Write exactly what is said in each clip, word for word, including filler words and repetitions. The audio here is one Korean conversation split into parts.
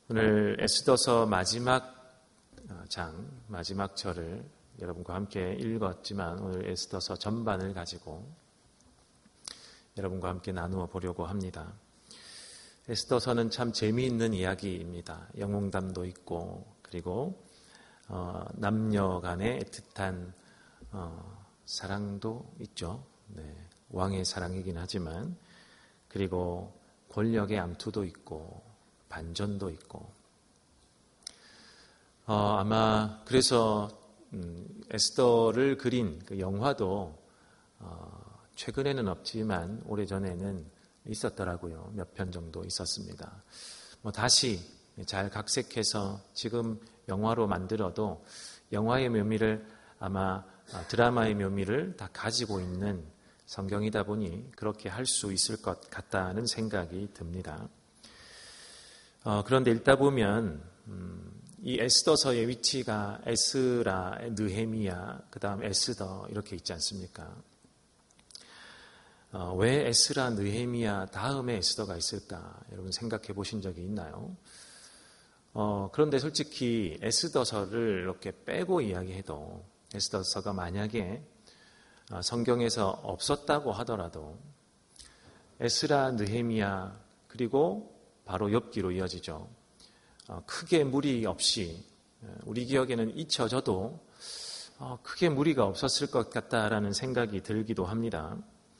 오늘 에스더서 마지막 장, 마지막 절을 여러분과 함께 읽었지만 오늘 에스더서 전반을 가지고 여러분과 함께 나누어 보려고 합니다. 에스더서는 참 재미있는 이야기입니다. 영웅담도 있고 그리고 어, 남녀 간의 애틋한 어, 사랑도 있죠. 네, 왕의 사랑이긴 하지만 그리고 권력의 암투도 있고 반전도 있고 어, 아마 그래서 음, 에스더를 그린 그 영화도 어, 최근에는 없지만 오래전에는 있었더라고요. 몇 편 정도 있었습니다. 뭐 다시 잘 각색해서 지금 영화로 만들어도 영화의 묘미를 아마 드라마의 묘미를 다 가지고 있는 성경이다 보니 그렇게 할 수 있을 것 같다는 생각이 듭니다. 어, 그런데 읽다 보면 음, 이 에스더서의 위치가 에스라, 느헤미야, 그 다음 에스더 이렇게 있지 않습니까? 어, 왜 에스라, 느헤미야 다음에 에스더가 있을까? 여러분 생각해 보신 적이 있나요? 어, 그런데 솔직히 에스더서를 이렇게 빼고 이야기해도 에스더서가 만약에 어, 성경에서 없었다고 하더라도 에스라, 느헤미야 그리고 바로 욥기로 이어지죠. 어, 크게 무리 없이 우리 기억에는 잊혀져도 어, 크게 무리가 없었을 것 같다라는 생각이 들기도 합니다.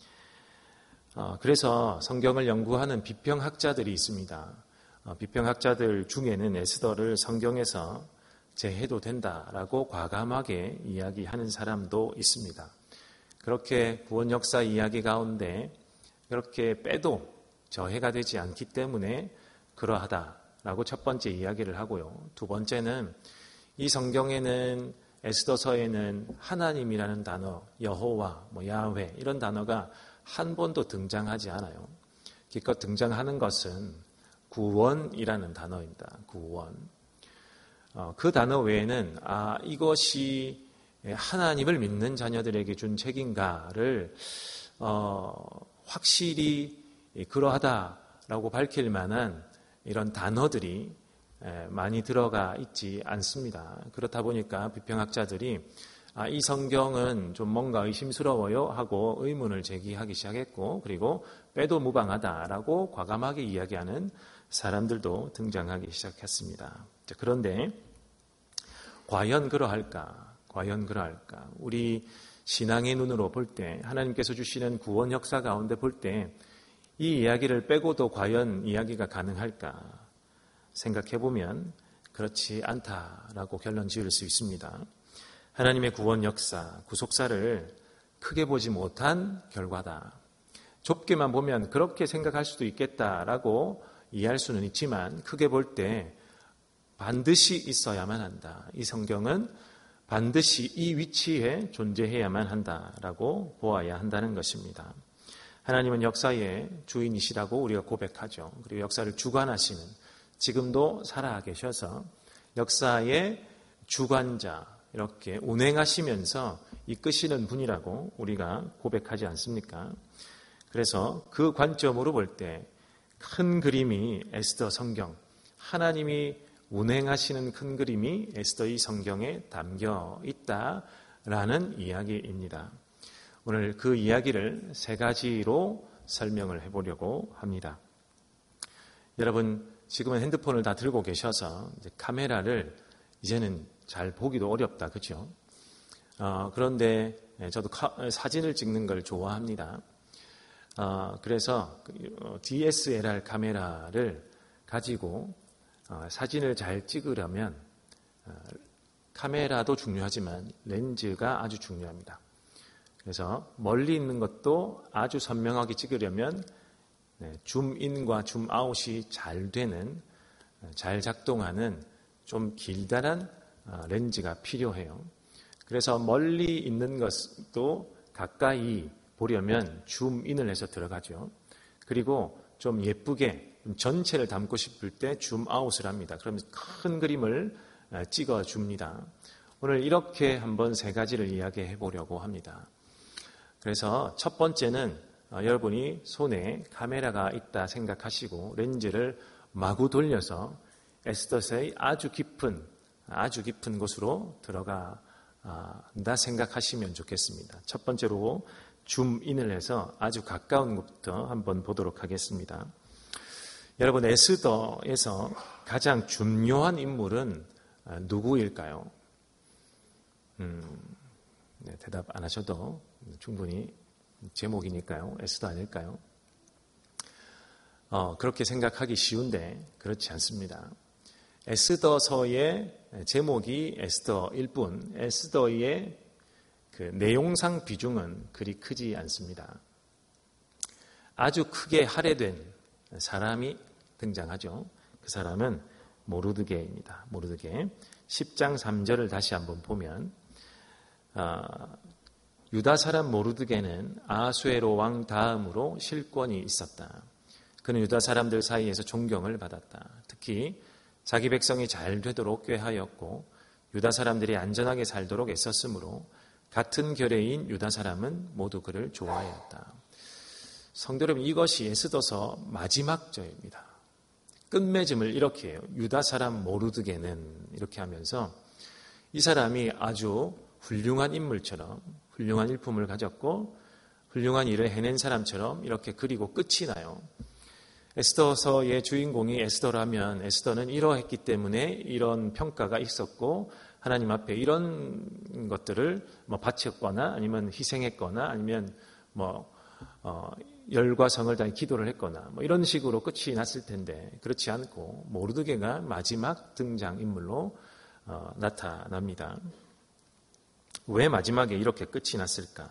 어, 그래서 성경을 연구하는 비평학자들이 있습니다. 어, 비평학자들 중에는 에스더를 성경에서 제해도 된다라고 과감하게 이야기하는 사람도 있습니다. 그렇게 구원 역사 이야기 가운데 그렇게 빼도 저해가 되지 않기 때문에 그러하다라고 첫 번째 이야기를 하고요. 두 번째는 이 성경에는 에스더서에는 하나님이라는 단어, 여호와, 뭐 야훼 이런 단어가 한 번도 등장하지 않아요. 기껏 등장하는 것은 구원이라는 단어입니다. 구원. 어, 그 단어 외에는 아 이것이 하나님을 믿는 자녀들에게 준 책인가를 어, 확실히 그러하다라고 밝힐 만한 이런 단어들이 많이 들어가 있지 않습니다. 그렇다 보니까 비평학자들이 아, 이 성경은 좀 뭔가 의심스러워요 하고 의문을 제기하기 시작했고 그리고 빼도 무방하다라고 과감하게 이야기하는 사람들도 등장하기 시작했습니다. 그런데 과연 그러할까? 과연 그러할까? 우리 신앙의 눈으로 볼 때 하나님께서 주시는 구원 역사 가운데 볼 때 이 이야기를 빼고도 과연 이야기가 가능할까 생각해보면 그렇지 않다라고 결론 지을 수 있습니다. 하나님의 구원 역사, 구속사를 크게 보지 못한 결과다. 좁게만 보면 그렇게 생각할 수도 있겠다라고 이해할 수는 있지만 크게 볼 때 반드시 있어야만 한다. 이 성경은 반드시 이 위치에 존재해야만 한다라고 보아야 한다는 것입니다. 하나님은 역사의 주인이시라고 우리가 고백하죠. 그리고 역사를 주관하시는 지금도 살아 계셔서 역사의 주관자 이렇게 운행하시면서 이끄시는 분이라고 우리가 고백하지 않습니까? 그래서 그 관점으로 볼 때 큰 그림이 에스더 성경, 하나님이 운행하시는 큰 그림이 에스더의 성경에 담겨 있다라는 이야기입니다. 오늘 그 이야기를 세 가지로 설명을 해보려고 합니다. 여러분 지금은 핸드폰을 다 들고 계셔서 이제 카메라를 이제는 잘 보기도 어렵다, 그렇죠? 어, 그런데 저도 카, 사진을 찍는 걸 좋아합니다. 어, 그래서 디에스엘알 카메라를 가지고 어, 사진을 잘 찍으려면 어, 카메라도 중요하지만 렌즈가 아주 중요합니다. 그래서 멀리 있는 것도 아주 선명하게 찍으려면 네, 줌인과 줌아웃이 잘 되는, 잘 작동하는 좀 길다란 렌즈가 필요해요. 그래서 멀리 있는 것도 가까이 보려면 줌인을 해서 들어가죠. 그리고 좀 예쁘게 전체를 담고 싶을 때 줌아웃을 합니다. 그러면 큰 그림을 찍어줍니다. 오늘 이렇게 한번 세 가지를 이야기해 보려고 합니다. 그래서 첫 번째는 어, 여러분이 손에 카메라가 있다 생각하시고 렌즈를 마구 돌려서 에스더서의 아주 깊은 아주 깊은 곳으로 들어간다 생각하시면 좋겠습니다. 첫 번째로 줌인을 해서 아주 가까운 곳부터 한번 보도록 하겠습니다. 여러분, 에스더에서 가장 중요한 인물은 누구일까요? 음, 네, 대답 안 하셔도 충분히 제목이니까요. 에스더 아닐까요? 어, 그렇게 생각하기 쉬운데 그렇지 않습니다. 에스더서의 제목이 에스더일 뿐 에스더의 그 내용상 비중은 그리 크지 않습니다. 아주 크게 할애된 사람이 등장하죠. 그 사람은 모르드게입니다. 모르드게. 십 장 삼 절을 다시 한번 보면 어, 유다 사람 모르드게는 아하수에로 왕 다음으로 실권이 있었다. 그는 유다 사람들 사이에서 존경을 받았다. 특히 자기 백성이 잘 되도록 꾀하였고 유다 사람들이 안전하게 살도록 애썼으므로 같은 결의인 유다 사람은 모두 그를 좋아하였다. 성도 여러분, 이것이 에스더서 마지막 절입니다. 끝맺음을 이렇게 해요. 유다 사람 모르드게는 이렇게 하면서 이 사람이 아주 훌륭한 인물처럼 훌륭한 일품을 가졌고 훌륭한 일을 해낸 사람처럼 이렇게 그리고 끝이 나요. 에스더서의 주인공이 에스더라면 에스더는 이러했기 때문에 이런 평가가 있었고 하나님 앞에 이런 것들을 뭐 바쳤거나 아니면 희생했거나 아니면 뭐 어, 열과 성을 다해 기도를 했거나 뭐 이런 식으로 끝이 났을 텐데 그렇지 않고 모르드게가 마지막 등장인물로 어, 나타납니다. 왜 마지막에 이렇게 끝이 났을까?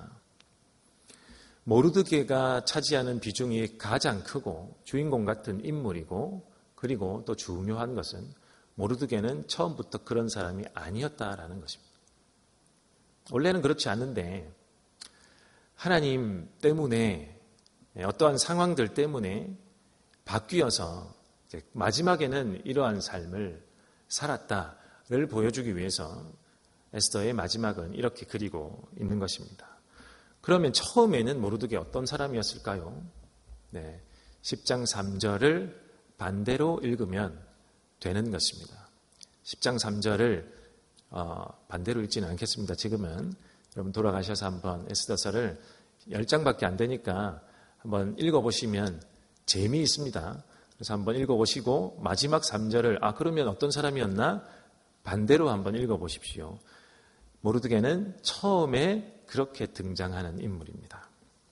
모르드게가 차지하는 비중이 가장 크고 주인공 같은 인물이고 그리고 또 중요한 것은 모르드게는 처음부터 그런 사람이 아니었다라는 것입니다. 원래는 그렇지 않은데 하나님 때문에 어떠한 상황들 때문에 바뀌어서 이제 마지막에는 이러한 삶을 살았다를 보여주기 위해서 에스더의 마지막은 이렇게 그리고 있는 것입니다. 그러면 처음에는 모르드게 어떤 사람이었을까요? 네, 십 장 삼 절을 반대로 읽으면 되는 것입니다. 십 장 삼 절을 어, 반대로 읽지는 않겠습니다. 지금은 여러분 돌아가셔서 한번 에스더서를 열 장밖에 안 되니까 한번 읽어보시면 재미있습니다. 그래서 한번 읽어보시고 마지막 삼 절을 아 그러면 어떤 사람이었나? 반대로 한번 읽어보십시오. 모르드게는 처음에 그렇게 등장하는 인물입니다.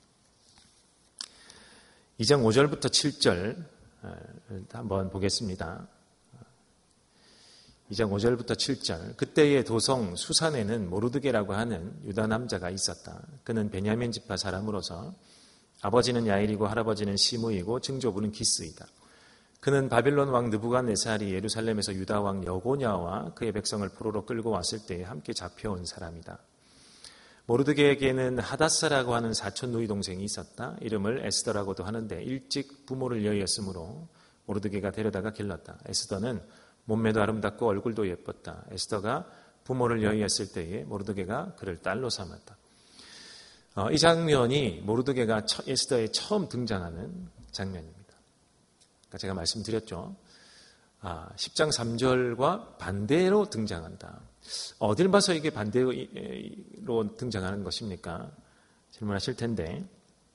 이 장 오 절부터 칠 절 한번 보겠습니다. 이 장 오 절부터 칠 절. 그때의 도성 수산에는 모르드게라고 하는 유다 남자가 있었다. 그는 베냐민 지파 사람으로서 아버지는 야일이고 할아버지는 시므이고 증조부는 기스이다. 그는 바빌론 왕 느부갓네살이 예루살렘에서 유다 왕 여고냐와 그의 백성을 포로로 끌고 왔을 때에 함께 잡혀온 사람이다. 모르드게에게는 하닷사라고 하는 사촌 누이 동생이 있었다. 이름을 에스더라고도 하는데 일찍 부모를 여의었으므로 모르드게가 데려다가 길렀다. 에스더는 몸매도 아름답고 얼굴도 예뻤다. 에스더가 부모를 여의었을 때에 모르드게가 그를 딸로 삼았다. 어, 이 장면이 모르드게가 에스더에 처음 등장하는 장면입니다. 그러니까 제가 말씀드렸죠. 아, 십 장 삼 절과 반대로 등장한다. 어딜 봐서 이게 반대로 등장하는 것입니까? 질문하실 텐데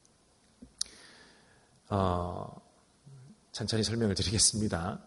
어, 천천히 설명을 드리겠습니다.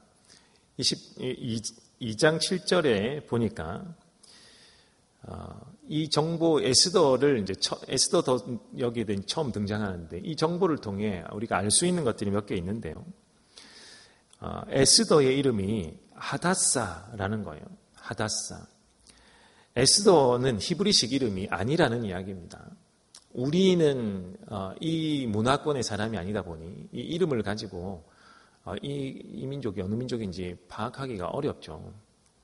이 장 칠 절에 보니까 어, 이 정보 에스더를 이제 처, 에스더 더 여기에 처음 등장하는데 이 정보를 통해 우리가 알 수 있는 것들이 몇 개 있는데요. 어, 에스더의 이름이 하닷사라는 거예요. 하닷사. 에스더는 히브리식 이름이 아니라는 이야기입니다. 우리는 어, 이 문화권의 사람이 아니다 보니 이 이름을 가지고 어, 이, 이 민족이 어느 민족인지 파악하기가 어렵죠.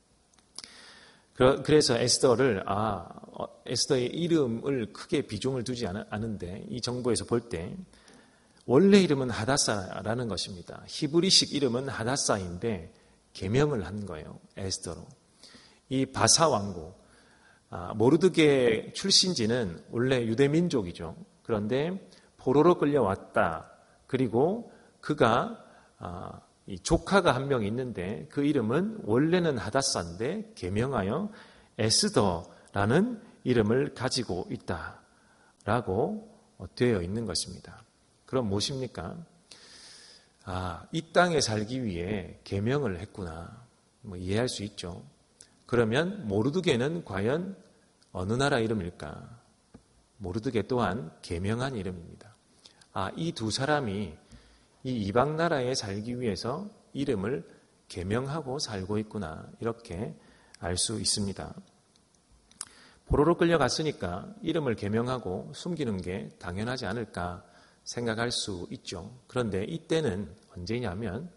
그래서 에스더를 아 에스더의 이름을 크게 비중을 두지 않은데 이 정보에서 볼 때 원래 이름은 하닷사라는 것입니다. 히브리식 이름은 하닷사인데 개명을 한 거예요. 에스더로. 이 바사 왕국 아, 모르드게 출신지는 원래 유대 민족이죠. 그런데 포로로 끌려왔다. 그리고 그가 아, 이 조카가 한 명 있는데 그 이름은 원래는 하다사인데 계명하여 에스더라는 이름을 가지고 있다라고 되어 있는 것입니다. 그럼 무엇입니까? 아, 이 땅에 살기 위해 계명을 했구나. 뭐 이해할 수 있죠. 그러면 모르드게는 과연 어느 나라 이름일까? 모르드게 또한 계명한 이름입니다. 아, 이 두 사람이 이 이방 나라에 살기 위해서 이름을 계명하고 살고 있구나. 이렇게 알 수 있습니다. 포로로 끌려갔으니까 이름을 계명하고 숨기는 게 당연하지 않을까 생각할 수 있죠. 그런데 이때는 언제냐면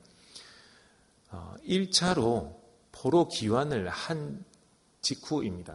일 차로 포로 귀환을 한 직후입니다.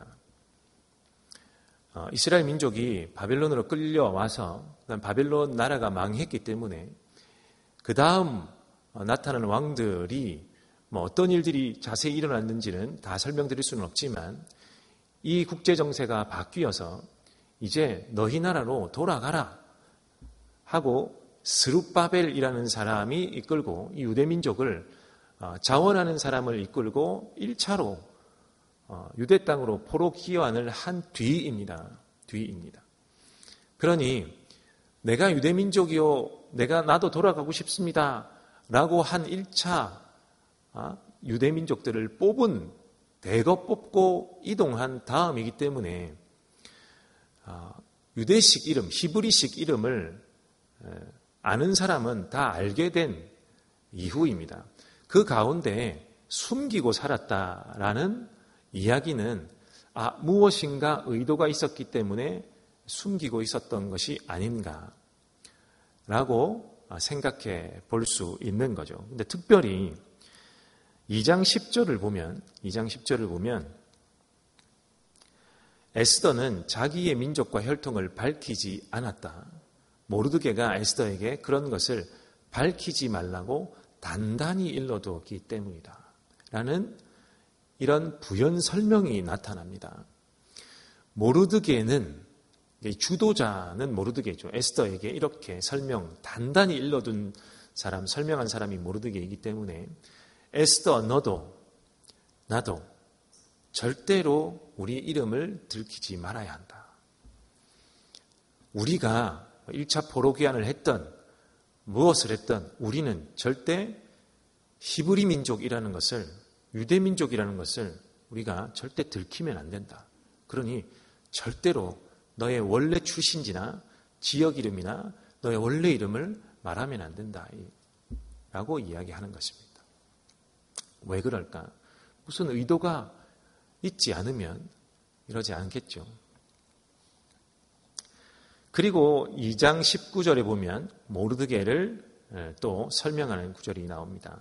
이스라엘 민족이 바벨론으로 끌려와서 바벨론 나라가 망했기 때문에 그 다음 나타나는 왕들이 뭐 어떤 일들이 자세히 일어났는지는 다 설명드릴 수는 없지만 이 국제정세가 바뀌어서 이제 너희 나라로 돌아가라 하고 스룹바벨이라는 사람이 이끌고 이 유대민족을 자원하는 사람을 이끌고 일 차로 유대 땅으로 포로 귀환을 한 뒤입니다. 뒤입니다. 그러니 내가 유대민족이요, 내가 나도 돌아가고 싶습니다 라고 한 일 차 유대민족들을 뽑은, 대거 뽑고 이동한 다음이기 때문에 유대식 이름, 히브리식 이름을 아는 사람은 다 알게 된 이후입니다. 그 가운데 숨기고 살았다라는 이야기는 아, 무엇인가 의도가 있었기 때문에 숨기고 있었던 것이 아닌가라고 생각해 볼 수 있는 거죠. 근데 특별히 이 장 십 절을 보면, 이 장 십 절을 보면 에스더는 자기의 민족과 혈통을 밝히지 않았다. 모르드게가 에스더에게 그런 것을 밝히지 말라고 단단히 일러두었기 때문이다. 라는 이런 부연 설명이 나타납니다. 모르드게는, 주도자는 모르드게죠. 에스더에게 이렇게 설명, 단단히 일러둔 사람, 설명한 사람이 모르드게이기 때문에 에스더 너도 나도 절대로 우리 이름을 들키지 말아야 한다. 우리가 일 차 포로 귀환을 했던 무엇을 했던 우리는 절대 히브리 민족이라는 것을, 유대 민족이라는 것을 우리가 절대 들키면 안 된다. 그러니 절대로 너의 원래 출신지나 지역 이름이나 너의 원래 이름을 말하면 안 된다. 라고 이야기하는 것입니다. 왜 그럴까? 무슨 의도가 있지 않으면 이러지 않겠죠. 그리고 이 장 십구 절에 보면 모르드게를 또 설명하는 구절이 나옵니다.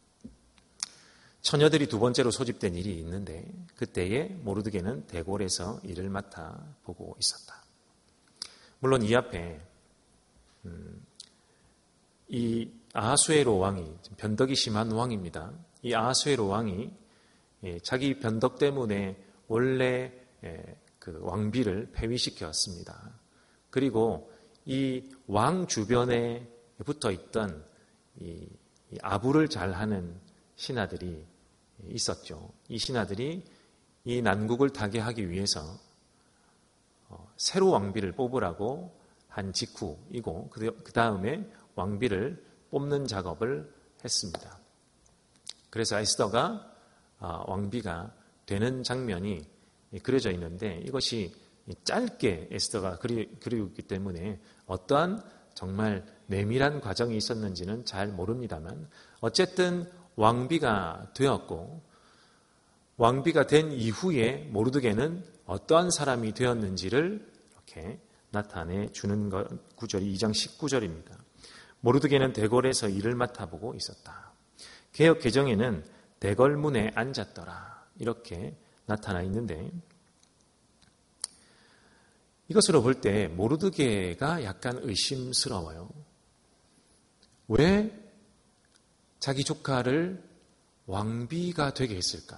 처녀들이 두 번째로 소집된 일이 있는데 그때에 모르드게는 대궐에서 일을 맡아 보고 있었다. 물론 이 앞에 음, 이 아하수에로 왕이 변덕이 심한 왕입니다. 이 아하수에로 왕이 자기 변덕 때문에 원래 그 왕비를 폐위시켰습니다. 그리고 이 왕 주변에 붙어 있던 이 아부를 잘하는 신하들이 있었죠. 이 신하들이 이 난국을 타개하기 위해서 새로 왕비를 뽑으라고 한 직후이고 그 다음에 왕비를 뽑는 작업을 했습니다. 그래서 에스더가 왕비가 되는 장면이 그려져 있는데 이것이 짧게 에스더가 그리웠기 때문에 어떠한 정말 내밀한 과정이 있었는지는 잘 모릅니다만 어쨌든 왕비가 되었고 왕비가 된 이후에 모르드게는 어떠한 사람이 되었는지를 이렇게 나타내 주는 구절이 이 장 십구 절입니다. 모르드게는 대궐에서 일을 맡아보고 있었다. 개역 개정에는 대궐문에 앉았더라 이렇게 나타나 있는데 이것으로 볼 때 모르드게가 약간 의심스러워요. 왜 자기 조카를 왕비가 되게 했을까?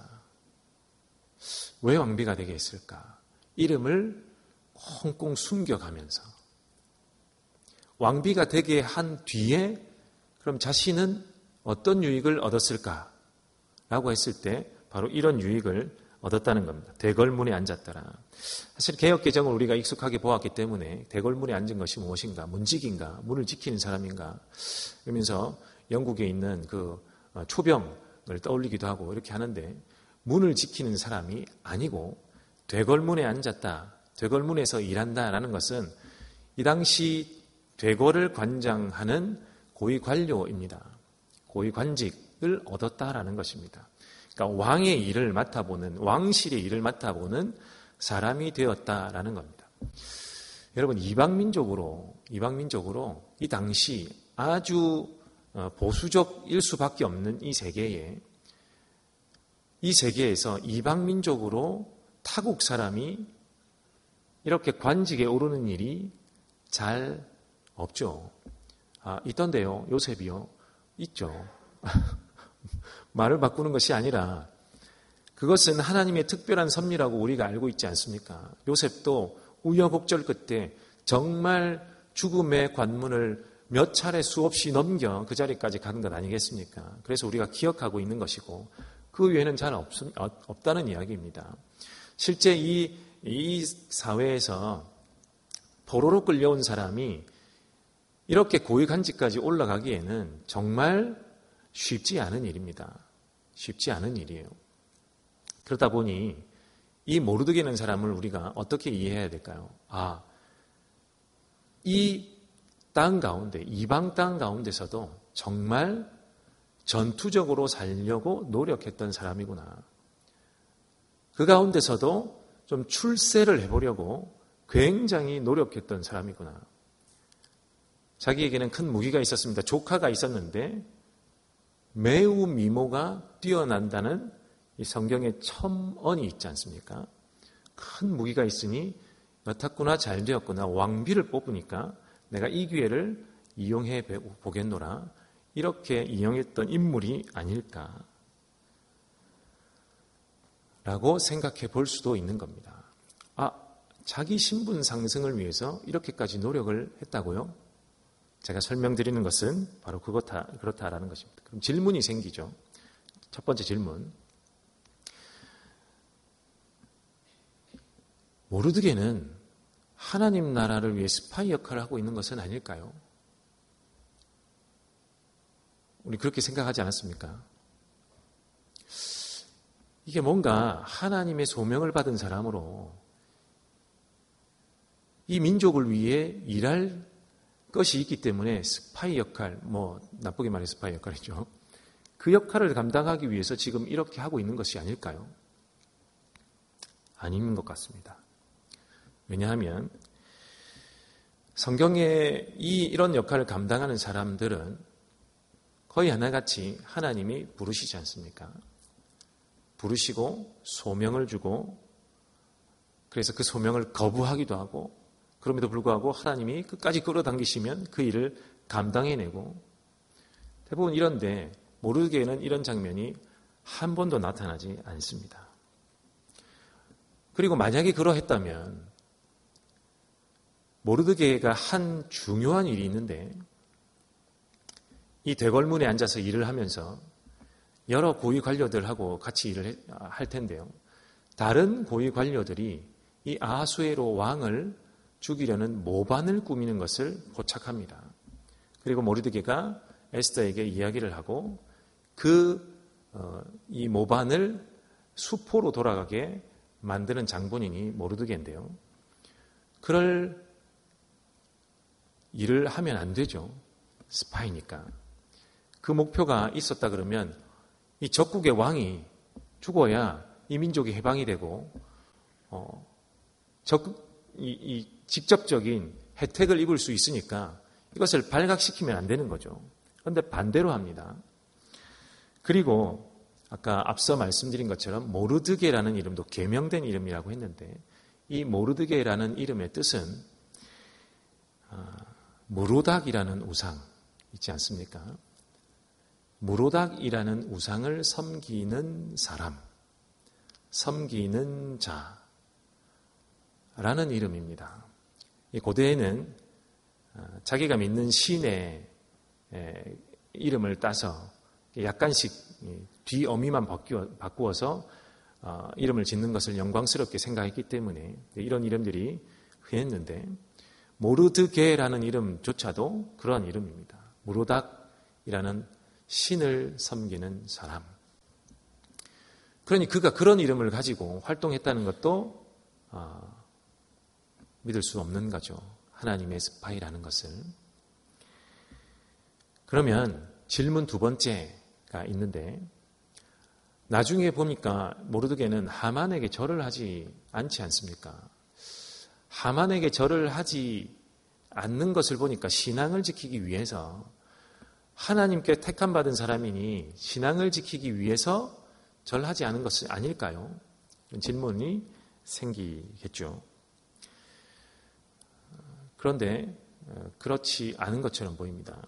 왜 왕비가 되게 했을까? 이름을 꽁꽁 숨겨가면서 왕비가 되게 한 뒤에 그럼 자신은 어떤 유익을 얻었을까라고 했을 때 바로 이런 유익을 얻었다는 겁니다. 대궐문에 앉았더라. 사실 개혁개정을 우리가 익숙하게 보았기 때문에 대궐문에 앉은 것이 무엇인가? 문직인가? 문을 지키는 사람인가? 그러면서 영국에 있는 그 초병을 떠올리기도 하고 이렇게 하는데 문을 지키는 사람이 아니고 대궐문에 앉았다. 대궐문에서 일한다라는 것은 이 당시 대궐을 관장하는 고위 관료입니다. 고위 관직을 얻었다라는 것입니다. 그러니까 왕의 일을 맡아보는, 왕실의 일을 맡아보는 사람이 되었다라는 겁니다. 여러분, 이방민족으로, 이방민족으로 이 당시 아주 보수적일 수밖에 없는 이 세계에, 이 세계에서 이방민족으로 타국 사람이 이렇게 관직에 오르는 일이 잘 없죠. 아, 있던데요. 요셉이요. 있죠. 말을 바꾸는 것이 아니라 그것은 하나님의 특별한 섭리라고 우리가 알고 있지 않습니까? 요셉도 우여곡절 끝에 정말 죽음의 관문을 몇 차례 수없이 넘겨 그 자리까지 간 것 아니겠습니까? 그래서 우리가 기억하고 있는 것이고 그 외에는 잘 없, 없다는 이야기입니다. 실제 이, 이 사회에서 포로로 끌려온 사람이 이렇게 고위관직까지 올라가기에는 정말 쉽지 않은 일입니다. 쉽지 않은 일이에요. 그러다 보니 이 모르드게는 사람을 우리가 어떻게 이해해야 될까요? 아, 이 땅 가운데, 이방 땅 가운데서도 정말 전투적으로 살려고 노력했던 사람이구나. 그 가운데서도 좀 출세를 해보려고 굉장히 노력했던 사람이구나. 자기에게는 큰 무기가 있었습니다. 조카가 있었는데 매우 미모가 뛰어난다는 이 성경의 첨언이 있지 않습니까? 큰 무기가 있으니 여탔구나, 잘 되었구나, 왕비를 뽑으니까 내가 이 기회를 이용해 보겠노라. 이렇게 이용했던 인물이 아닐까 라고 생각해 볼 수도 있는 겁니다. 아, 자기 신분 상승을 위해서 이렇게까지 노력을 했다고요? 제가 설명드리는 것은 바로 그렇다, 그렇다라는 것입니다. 그럼 질문이 생기죠. 첫 번째 질문. 모르드게는 하나님 나라를 위해 스파이 역할을 하고 있는 것은 아닐까요? 우리 그렇게 생각하지 않았습니까? 이게 뭔가 하나님의 소명을 받은 사람으로 이 민족을 위해 일할 것이 있기 때문에 스파이 역할, 뭐 나쁘게 말해 스파이 역할이죠. 그 역할을 감당하기 위해서 지금 이렇게 하고 있는 것이 아닐까요? 아닌 것 같습니다. 왜냐하면 성경에 이, 이런 역할을 감당하는 사람들은 거의 하나같이 하나님이 부르시지 않습니까? 부르시고 소명을 주고 그래서 그 소명을 거부하기도 하고 그럼에도 불구하고 하나님이 끝까지 끌어당기시면 그 일을 감당해내고 대부분 이런데 모르드게는 이런 장면이 한 번도 나타나지 않습니다. 그리고 만약에 그러했다면 모르드게가 한 중요한 일이 있는데 이 대궐문에 앉아서 일을 하면서 여러 고위 관료들하고 같이 일을 할 텐데요. 다른 고위 관료들이 이 아하수에로 왕을 죽이려는 모반을 꾸미는 것을 포착합니다. 그리고 모르드게가 에스더에게 이야기를 하고 그 이 모반을 수포로 돌아가게 만드는 장본인이 모르드게인데요. 그럴 일을 하면 안 되죠. 스파이니까. 그 목표가 있었다 그러면 이 적국의 왕이 죽어야 이 민족이 해방이 되고 어, 적국, 이, 이 직접적인 혜택을 입을 수 있으니까 이것을 발각시키면 안 되는 거죠. 그런데 반대로 합니다. 그리고 아까 앞서 말씀드린 것처럼 모르드게라는 이름도 개명된 이름이라고 했는데 이 모르드게라는 이름의 뜻은 무로닥이라는 우상 있지 않습니까? 무로닥이라는 우상을 섬기는 사람, 섬기는 자라는 이름입니다. 이 고대에는 자기가 믿는 신의 이름을 따서 약간씩 뒤 어미만 바꾸어서 이름을 짓는 것을 영광스럽게 생각했기 때문에 이런 이름들이 흔했는데, 모르드게라는 이름조차도 그러한 이름입니다. 무로닥이라는 신을 섬기는 사람. 그러니 그가 그런 이름을 가지고 활동했다는 것도 믿을 수 없는 거죠. 하나님의 스파이라는 것을. 그러면 질문 두 번째가 있는데, 나중에 보니까 모르드게는 하만에게 절을 하지 않지 않습니까? 하만에게 절을 하지 않는 것을 보니까 신앙을 지키기 위해서, 하나님께 택함받은 사람이니 신앙을 지키기 위해서 절하지 않은 것은 아닐까요? 이런 질문이 생기겠죠. 그런데 그렇지 않은 것처럼 보입니다.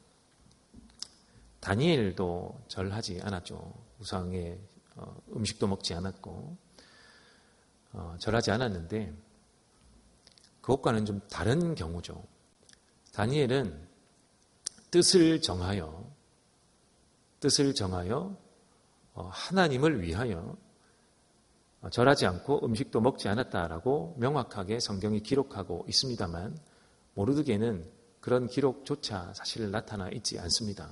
다니엘도 절하지 않았죠. 우상의 음식도 먹지 않았고 절하지 않았는데, 그것과는 좀 다른 경우죠. 다니엘은 뜻을 정하여 뜻을 정하여 하나님을 위하여 절하지 않고 음식도 먹지 않았다라고 명확하게 성경이 기록하고 있습니다만, 모르드게는 그런 기록조차 사실 나타나 있지 않습니다.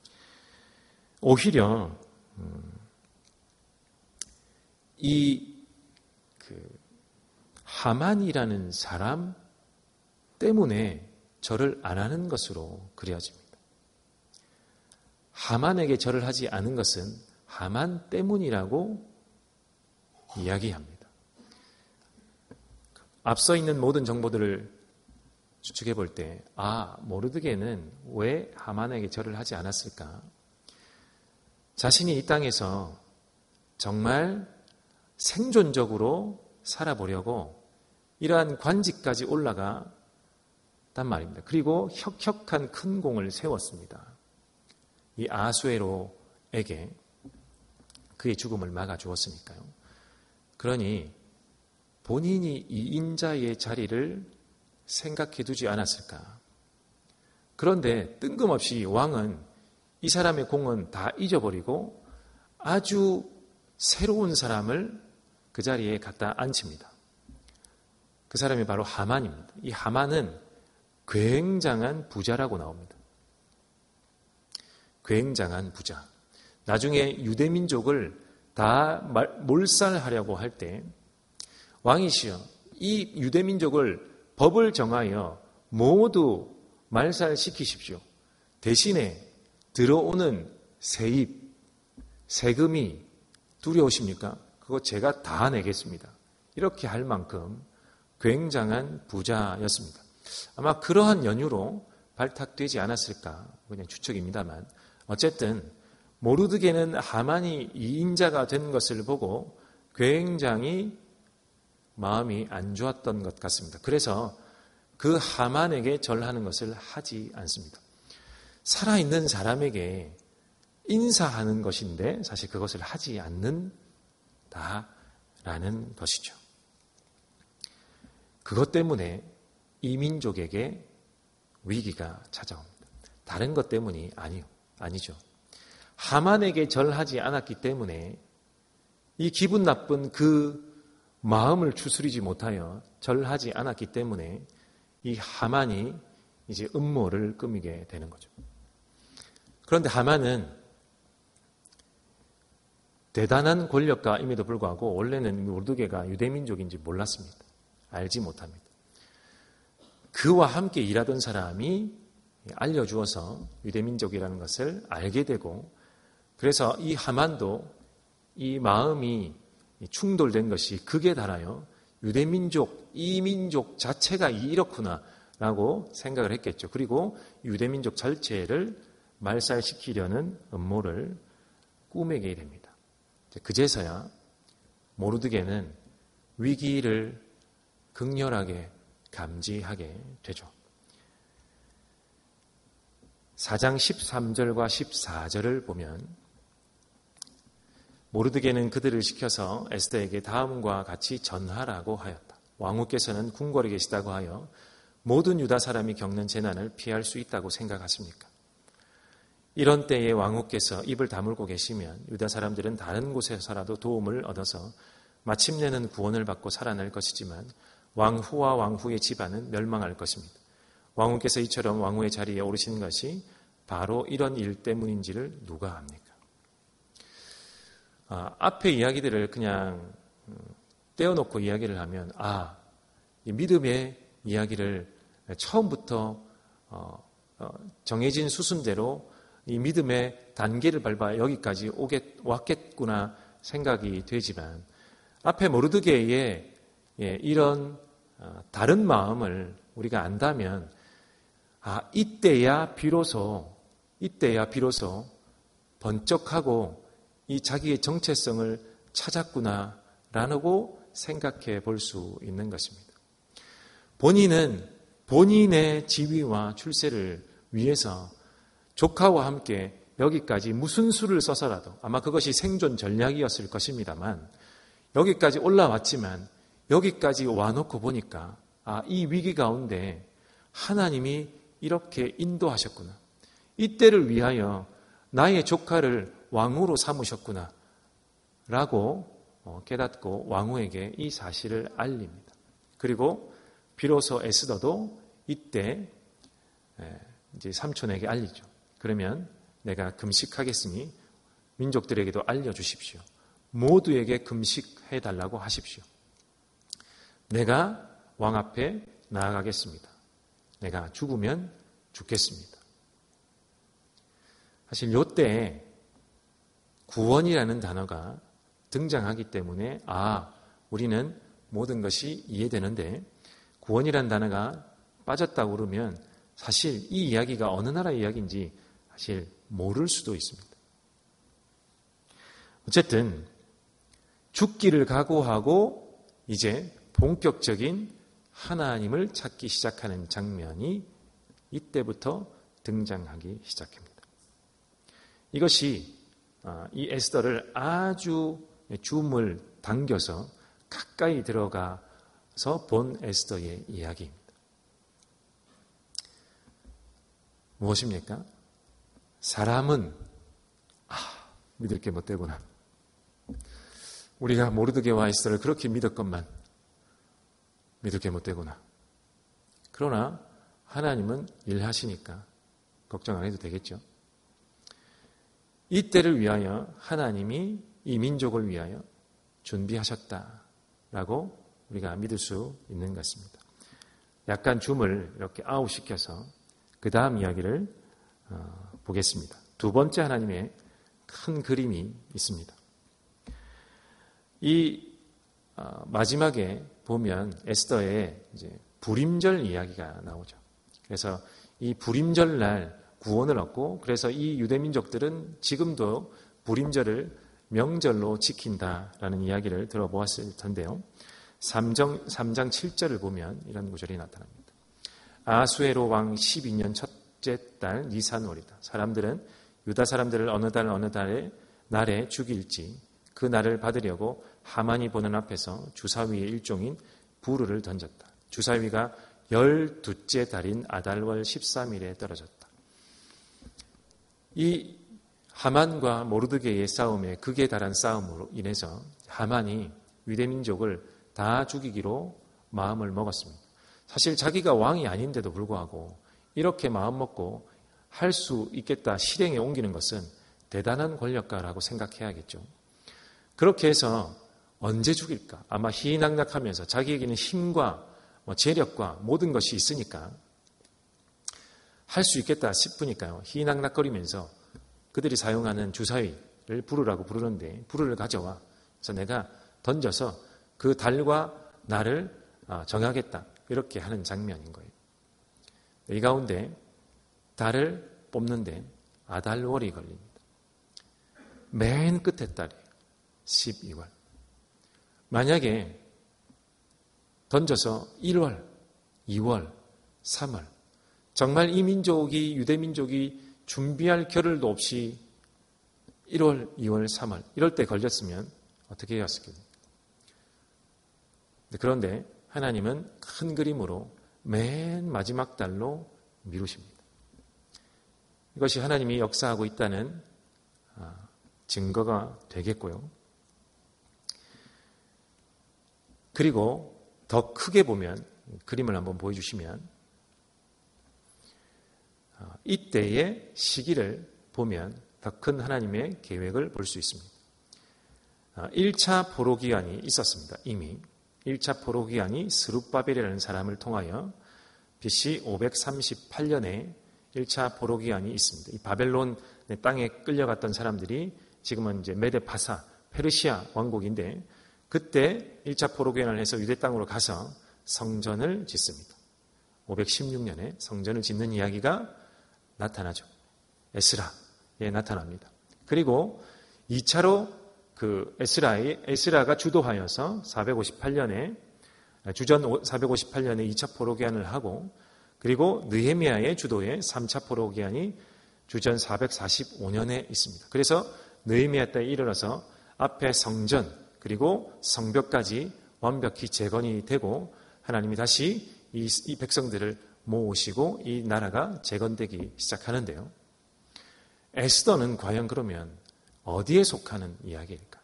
오히려 이 그 하만이라는 사람 때문에 절을 안 하는 것으로 그려집니다. 하만에게 절을 하지 않은 것은 하만 때문이라고 이야기합니다. 앞서 있는 모든 정보들을 추측해 볼 때, 아, 모르드게는 왜 하만에게 절을 하지 않았을까? 자신이 이 땅에서 정말 생존적으로 살아보려고 이러한 관직까지 올라갔단 말입니다. 그리고 혁혁한 큰 공을 세웠습니다. 이 아수에로에게 그의 죽음을 막아주었으니까요. 그러니 본인이 이 인자의 자리를 생각해 두지 않았을까? 그런데 뜬금없이 왕은 이 사람의 공은 다 잊어버리고 아주 새로운 사람을 그 자리에 갖다 앉힙니다. 그 사람이 바로 하만입니다. 이 하만은 굉장한 부자라고 나옵니다. 굉장한 부자. 나중에 유대민족을 다 몰살하려고 할 때, 왕이시여, 이 유대민족을 법을 정하여 모두 말살시키십시오. 대신에 들어오는 세입, 세금이 두려우십니까? 그거 제가 다 내겠습니다. 이렇게 할 만큼 굉장한 부자였습니다. 아마 그러한 연유로 발탁되지 않았을까, 그냥 추측입니다만, 어쨌든 모르드게는 하만이 이인자가 된 것을 보고 굉장히 마음이 안 좋았던 것 같습니다. 그래서 그 하만에게 절하는 것을 하지 않습니다. 살아있는 사람에게 인사하는 것인데 사실 그것을 하지 않는다라는 것이죠. 그것 때문에 이 민족에게 위기가 찾아옵니다. 다른 것 때문이 아니요, 아니죠. 하만에게 절하지 않았기 때문에 이 기분 나쁜 그 마음을 추스리지 못하여 절하지 않았기 때문에 이 하만이 이제 음모를 꾸미게 되는 거죠. 그런데 하만은 대단한 권력가임에도 불구하고 원래는 모르드게가 유대민족인지 몰랐습니다. 알지 못합니다. 그와 함께 일하던 사람이 알려주어서 유대민족이라는 것을 알게 되고, 그래서 이 하만도 이 마음이 충돌된 것이 극에 달하여 유대민족, 이 민족 자체가 이렇구나라고 생각을 했겠죠. 그리고 유대민족 전체를 말살시키려는 음모를 꾸미게 됩니다. 그제서야 모르드게는 위기를 극렬하게 감지하게 되죠. 사 장 십삼 절과 십사 절을 보면 모르드게는 그들을 시켜서 에스더에게 다음과 같이 전하라고 하였다. 왕후께서는 궁궐에 계시다고 하여 모든 유다 사람이 겪는 재난을 피할 수 있다고 생각하십니까? 이런 때에 왕후께서 입을 다물고 계시면 유다 사람들은 다른 곳에서라도 도움을 얻어서 마침내는 구원을 받고 살아날 것이지만 왕후와 왕후의 집안은 멸망할 것입니다. 왕후께서 이처럼 왕후의 자리에 오르시는 것이 바로 이런 일 때문인지를 누가 압니까? 아, 앞에 이야기들을 그냥 떼어놓고 이야기를 하면 아, 이 믿음의 이야기를 처음부터 어, 어, 정해진 수순대로 이 믿음의 단계를 밟아 여기까지 오겠, 왔겠구나 생각이 되지만 앞에 모르드게의 예, 이런 어, 다른 마음을 우리가 안다면 아, 이때야 비로소 이때야 비로소 번쩍하고 이 자기의 정체성을 찾았구나라고 생각해 볼 수 있는 것입니다. 본인은 본인의 지위와 출세를 위해서 조카와 함께 여기까지 무슨 수를 써서라도 아마 그것이 생존 전략이었을 것입니다만 여기까지 올라왔지만 여기까지 와놓고 보니까 아, 이 위기 가운데 하나님이 이렇게 인도하셨구나. 이때를 위하여 나의 조카를 왕후로 삼으셨구나 라고 깨닫고 왕후에게 이 사실을 알립니다. 그리고 비로소 에스더도 이때 이제 삼촌에게 알리죠. 그러면 내가 금식하겠으니 민족들에게도 알려주십시오. 모두에게 금식해달라고 하십시오. 내가 왕 앞에 나아가겠습니다. 내가 죽으면 죽겠습니다. 사실 이때 구원이라는 단어가 등장하기 때문에 아, 우리는 모든 것이 이해되는데 구원이라는 단어가 빠졌다고 그러면 사실 이 이야기가 어느 나라 이야기인지 사실 모를 수도 있습니다. 어쨌든 죽기를 각오하고 이제 본격적인 하나님을 찾기 시작하는 장면이 이때부터 등장하기 시작합니다. 이것이 이 에스더를 아주 줌을 당겨서 가까이 들어가서 본 에스더의 이야기입니다. 무엇입니까? 사람은 아, 믿을 게 못되구나. 우리가 모르드게와 에스더를 그렇게 믿었건만 믿을 게 못되구나. 그러나 하나님은 일하시니까 걱정 안 해도 되겠죠. 이때를 위하여 하나님이 이 민족을 위하여 준비하셨다라고 우리가 믿을 수 있는 것 같습니다. 약간 줌을 이렇게 아웃시켜서 그 다음 이야기를 어, 보겠습니다. 두 번째 하나님의 큰 그림이 있습니다. 이 어, 마지막에 보면 에스더의 이제 불임절 이야기가 나오죠. 그래서 이 불임절 날 구원을 얻고 그래서 이 유대민족들은 지금도 불임절을 명절로 지킨다라는 이야기를 들어보았을 텐데요. 삼 장 칠 절을 보면 이런 구절이 나타납니다. 아수에로 왕 십이 년 첫째 달 니산월이다. 사람들은 유다 사람들을 어느 달 어느 달에 날에 죽일지 그 날을 받으려고 하만이 보는 앞에서 주사위의 일종인 부르를 던졌다. 주사위가 열두째 달인 아달월 십삼 일에 떨어졌다. 이 하만과 모르드게의 싸움에 극에 달한 싸움으로 인해서 하만이 유대민족을 다 죽이기로 마음을 먹었습니다. 사실 자기가 왕이 아닌데도 불구하고 이렇게 마음먹고 할 수 있겠다 실행에 옮기는 것은 대단한 권력가라고 생각해야겠죠. 그렇게 해서 언제 죽일까? 아마 희낙낙하면서 자기에게는 힘과 재력과 모든 것이 있으니까 할 수 있겠다 싶으니까요. 희낙낙거리면서 그들이 사용하는 주사위를 부르라고 부르는데 부르를 가져와. 그래서 내가 던져서 그 달과 날을 정하겠다. 이렇게 하는 장면인 거예요. 이 가운데 달을 뽑는데 아달월이 걸립니다. 맨 끝에 달이에요. 십이월. 만약에 던져서 일월, 이월, 삼월 정말 이 민족이 유대민족이 준비할 겨를도 없이 일월, 이월, 삼월 이럴 때 걸렸으면 어떻게 해왔을까요? 그런데 하나님은 큰 그림으로 맨 마지막 달로 미루십니다. 이것이 하나님이 역사하고 있다는 증거가 되겠고요. 그리고 더 크게 보면, 그림을 한번 보여주시면, 이때의 시기를 보면 더 큰 하나님의 계획을 볼 수 있습니다. 일 차 포로기환이 있었습니다. 이미 일 차 포로기환이 스룹바벨이라는 사람을 통하여 비씨 오백삼십팔 년에 일 차 포로기환이 있습니다. 이 바벨론 땅에 끌려갔던 사람들이 지금은 이제 메데파사, 페르시아 왕국인데, 그때 일 차 포로기환을 해서 유대 땅으로 가서 성전을 짓습니다. 오백십육 년에 성전을 짓는 이야기가 나타나죠. 에스라에 나타납니다. 그리고 이 차로 그 에스라의, 에스라가 주도하여서 사백오십팔 년에, 주전 사백오십팔 년에 이 차 포로기환을 하고, 그리고 느헤미야의 주도의 삼 차 포로기환이 주전 사백사십오 년에 있습니다. 그래서 느헤미야 때에 이르러서 앞에 성전 그리고 성벽까지 완벽히 재건이 되고, 하나님이 다시 이, 이 백성들을 모으시고 이 나라가 재건되기 시작하는데요. 에스더는 과연 그러면 어디에 속하는 이야기일까?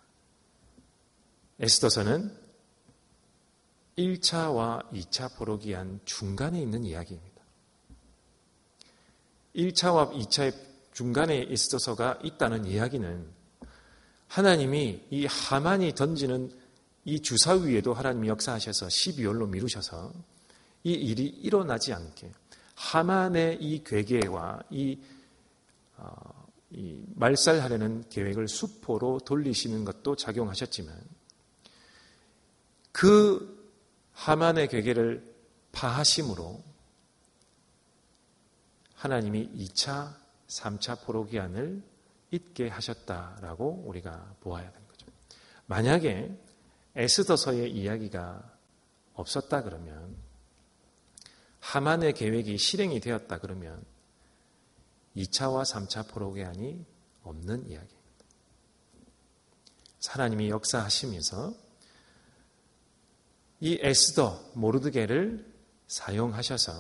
에스더서는 일 차와 이 차 포로기환 중간에 있는 이야기입니다. 일 차와 이 차의 중간에 에스더서가 있다는 이야기는 하나님이 이 하만이 던지는 이 주사위에도 하나님이 역사하셔서 십이월로 미루셔서 이 일이 일어나지 않게 하만의 이 괴계와 이, 어, 이 말살하려는 계획을 수포로 돌리시는 것도 작용하셨지만, 그 하만의 괴계를 파하심으로 하나님이 이 차, 삼 차 포로기환을 있게 하셨다라고 우리가 보아야 되는 거죠. 만약에 에스더서의 이야기가 없었다 그러면, 하만의 계획이 실행이 되었다 그러면 이 차와 삼 차 포로기환이 없는 이야기입니다. 하나님이 역사하시면서 이 에스더, 모르드게를 사용하셔서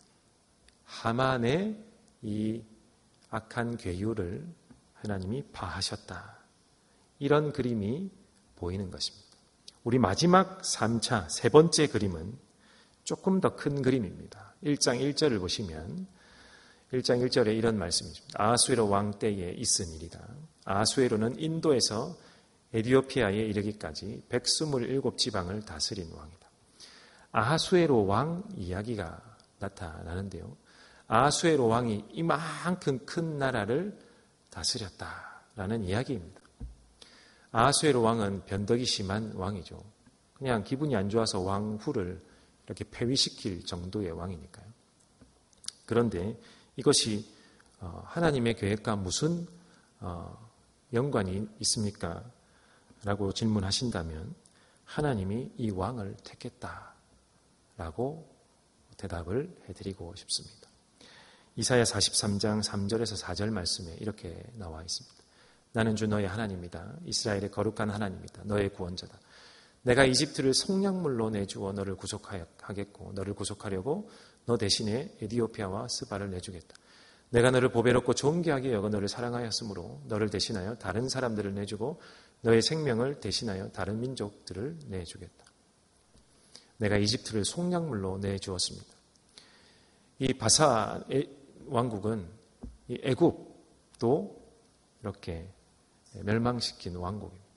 하만의 이 악한 괴유를 하나님이 파하셨다. 이런 그림이 보이는 것입니다. 우리 마지막 삼 차, 세 번째 그림은 조금 더 큰 그림입니다. 일 장 일 절을 보시면 일 장 일 절에 이런 말씀입니다. 아하수에로 왕 때에 있은 일이다. 아하수에로는 인도에서 에디오피아에 이르기까지 백이십칠 지방을 다스린 왕이다. 아하수에로 왕 이야기가 나타나는데요. 아하수에로 왕이 이만큼 큰 나라를 다스렸다라는 이야기입니다. 아하수에로 왕은 변덕이 심한 왕이죠. 그냥 기분이 안 좋아서 왕후를 이렇게 폐위시킬 정도의 왕이니까요. 그런데 이것이 하나님의 계획과 무슨 연관이 있습니까? 라고 질문하신다면 하나님이 이 왕을 택했다라고 대답을 해드리고 싶습니다. 이사야 사십삼 장 삼 절에서 사 절 말씀에 이렇게 나와 있습니다. 나는 주 너의 하나님이다. 이스라엘의 거룩한 하나님이다. 너의 구원자다. 내가 이집트를 속량물로 내주어 너를 구속하겠고 너를 구속하려고 너 대신에 에디오피아와 스바를 내주겠다. 내가 너를 보배롭고 존귀하게 여겨 너를 사랑하였으므로 너를 대신하여 다른 사람들을 내주고 너의 생명을 대신하여 다른 민족들을 내주겠다. 내가 이집트를 속량물로 내주었습니다. 이 바사 왕국은 이 애굽도 이렇게 멸망시킨 왕국입니다.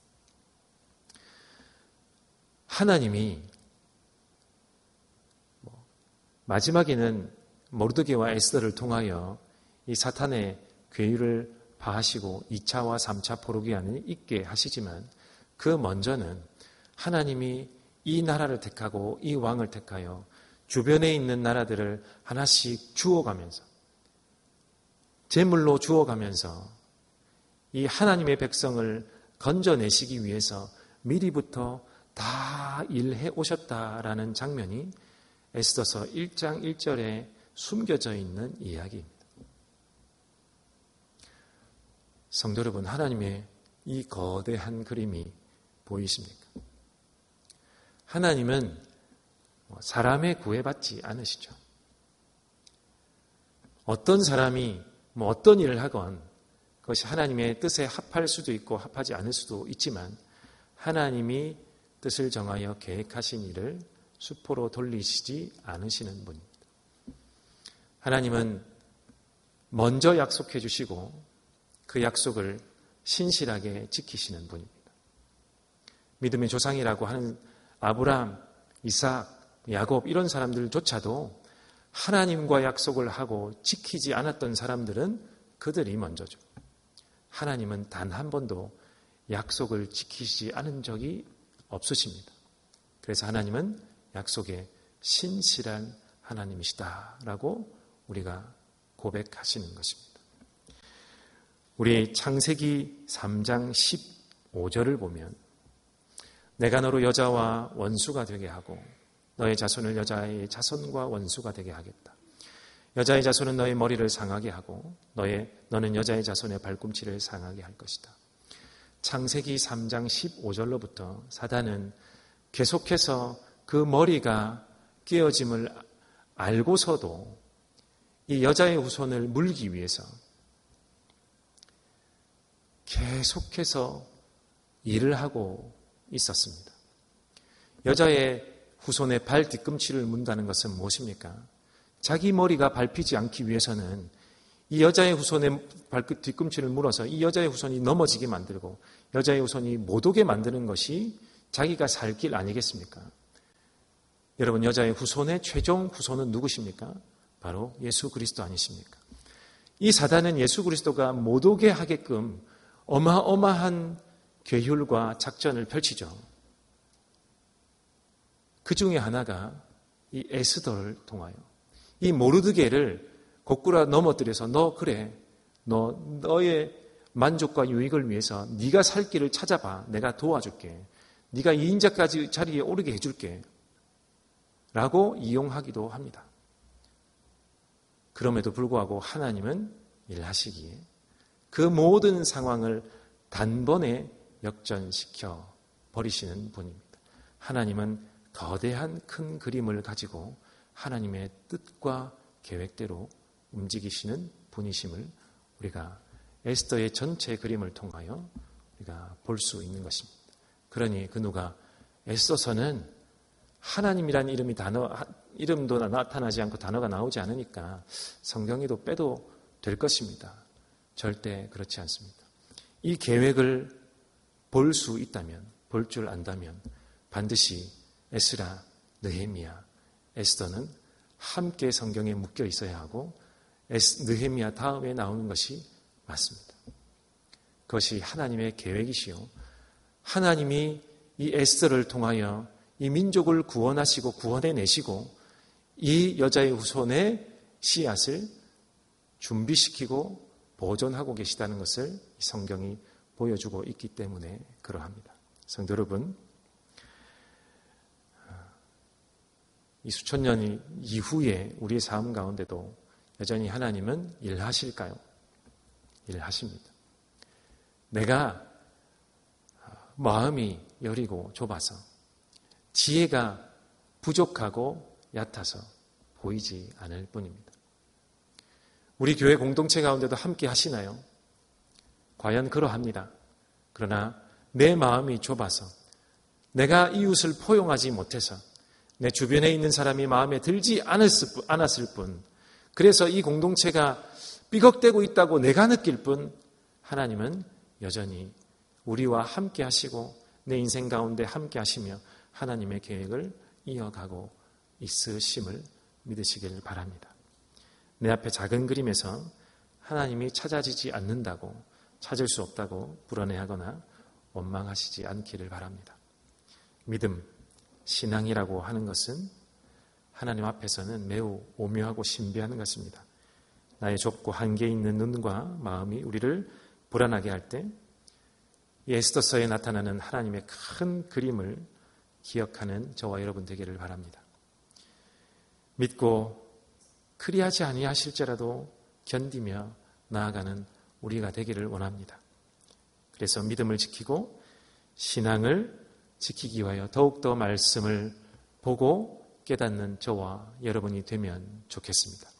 하나님이 마지막에는 모르드게와 에스더를 통하여 이 사탄의 괴유를 파하시고 이 차와 삼 차 포로기환을 있게 하시지만, 그 먼저는 하나님이 이 나라를 택하고 이 왕을 택하여 주변에 있는 나라들을 하나씩 주어가면서, 제물로 주어가면서 이 하나님의 백성을 건져내시기 위해서 미리부터 다 일해 오셨다라는 장면이 에스더서 일 장 일 절에 숨겨져 있는 이야기입니다. 성도 여러분, 하나님의 이 거대한 그림이 보이십니까? 하나님은 사람에 구애받지 않으시죠. 어떤 사람이 뭐 어떤 일을 하건 그것이 하나님의 뜻에 합할 수도 있고 합하지 않을 수도 있지만 하나님이 뜻을 정하여 계획하신 일을 수포로 돌리시지 않으시는 분입니다. 하나님은 먼저 약속해 주시고 그 약속을 신실하게 지키시는 분입니다. 믿음의 조상이라고 하는 아브라함, 이삭, 야곱 이런 사람들조차도 하나님과 약속을 하고 지키지 않았던 사람들은 그들이 먼저죠. 하나님은 단 한 번도 약속을 지키지 않은 적이 없으십니다. 그래서 하나님은 약속에 신실한 하나님이시다라고 우리가 고백하시는 것입니다. 우리 창세기 삼 장 십오 절을 보면 내가 너로 여자와 원수가 되게 하고 너의 자손을 여자의 자손과 원수가 되게 하겠다. 여자의 자손은 너의 머리를 상하게 하고 너의, 너는 여자의 자손의 발꿈치를 상하게 할 것이다. 창세기 삼 장 십오 절로부터 사단은 계속해서 그 머리가 깨어짐을 알고서도 이 여자의 후손을 물기 위해서 계속해서 일을 하고 있었습니다. 여자의 후손의 발 뒤꿈치를 문다는 것은 무엇입니까? 자기 머리가 밟히지 않기 위해서는 이 여자의 후손의 발 뒤꿈치를 물어서 이 여자의 후손이 넘어지게 만들고 여자의 후손이 못 오게 만드는 것이 자기가 살 길 아니겠습니까? 여러분, 여자의 후손의 최종 후손은 누구십니까? 바로 예수 그리스도 아니십니까? 이 사단은 예수 그리스도가 못 오게 하게끔 어마어마한 계율과 작전을 펼치죠. 그 중에 하나가 이 에스더를 통하여 이 모르드게를 거꾸로 넘어뜨려서 너 그래, 너 너의 만족과 유익을 위해서 네가 살 길을 찾아봐, 내가 도와줄게, 네가 이인자까지 자리에 오르게 해줄게 라고 이용하기도 합니다. 그럼에도 불구하고 하나님은 일하시기에 그 모든 상황을 단번에 역전시켜 버리시는 분입니다. 하나님은 거대한 큰 그림을 가지고 하나님의 뜻과 계획대로 움직이시는 분이심을 우리가 에스더의 전체 그림을 통하여 우리가 볼 수 있는 것입니다. 그러니 그 누가 에스더서는 하나님이라는 이름이 단어, 이름도 나타나지 않고 단어가 나오지 않으니까 성경에도 빼도 될 것입니다. 절대 그렇지 않습니다. 이 계획을 볼 수 있다면, 볼 줄 안다면 반드시 에스라, 느헤미야, 에스더는 함께 성경에 묶여 있어야 하고 에스, 느헤미야 다음에 나오는 것이 맞습니다. 그것이 하나님의 계획이시요, 하나님이 이 에스더를 통하여 이 민족을 구원하시고 구원해내시고 이 여자의 후손의 씨앗을 준비시키고 보존하고 계시다는 것을 성경이 보여주고 있기 때문에 그러합니다. 성도 여러분, 이 수천 년 이후에 우리의 삶 가운데도 여전히 하나님은 일하실까요? 일하십니다. 내가 마음이 여리고 좁아서 지혜가 부족하고 얕아서 보이지 않을 뿐입니다. 우리 교회 공동체 가운데도 함께 하시나요? 과연 그러합니다. 그러나 내 마음이 좁아서 내가 이웃을 포용하지 못해서 내 주변에 있는 사람이 마음에 들지 않았을 뿐, 그래서 이 공동체가 삐걱대고 있다고 내가 느낄 뿐, 하나님은 여전히 우리와 함께 하시고 내 인생 가운데 함께 하시며 하나님의 계획을 이어가고 있으심을 믿으시길 바랍니다. 내 앞에 작은 그림에서 하나님이 찾아지지 않는다고, 찾을 수 없다고 불안해하거나 원망하시지 않기를 바랍니다. 믿음, 신앙이라고 하는 것은 하나님 앞에서는 매우 오묘하고 신비한 것입니다. 나의 좁고 한계 있는 눈과 마음이 우리를 불안하게 할 때 이 에스더서에 나타나는 하나님의 큰 그림을 기억하는 저와 여러분 되기를 바랍니다. 믿고 그리하지 아니하실지라도 견디며 나아가는 우리가 되기를 원합니다. 그래서 믿음을 지키고 신앙을 지키기 위하여 더욱더 말씀을 보고 깨닫는 저와 여러분이 되면 좋겠습니다.